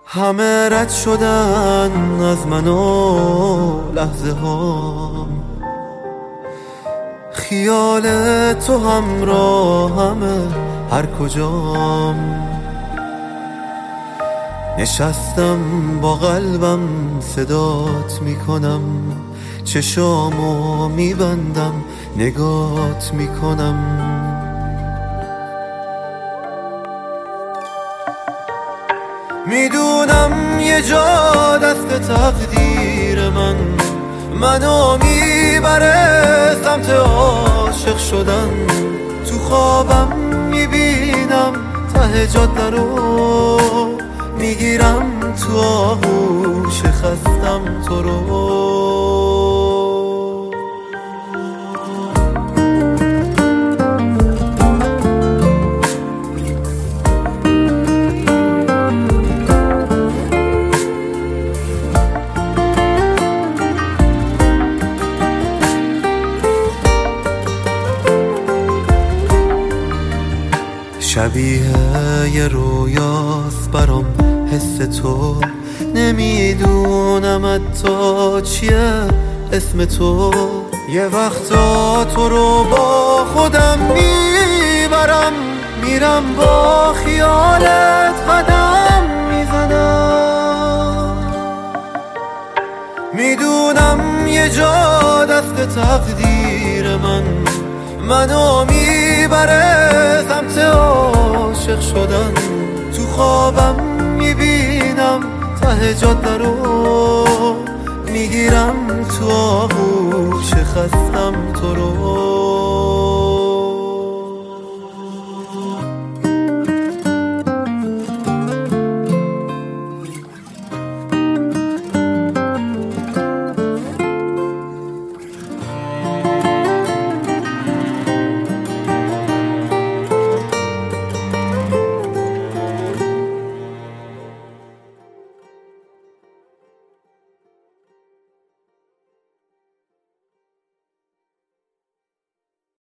همه رد شدن از من و لحظه ها، خیال تو همراهمه هر کجام. نشستم با قلبم صدات میکنم، چشامو میبندم نگات میکنم. میدونم یه جا دست تقدیر منو میبره سمت عاشق شدن. تو خوابم میبینم ته جاده رو، میگیرم تو آغوش خستم تو رو. شبیه یه رویاست برام حس تو، نمیدونم حتی چیه اسم تو. یه وقتا تو رو با خودم میبرم، میرم با خیالت قدم میزنم. میدونم یه جا دست تقدیر منو میبره سمت عاشق شدن. تو خوابم میبینم ته جاده رو، میگیرم تو آغوش خستم تو رو.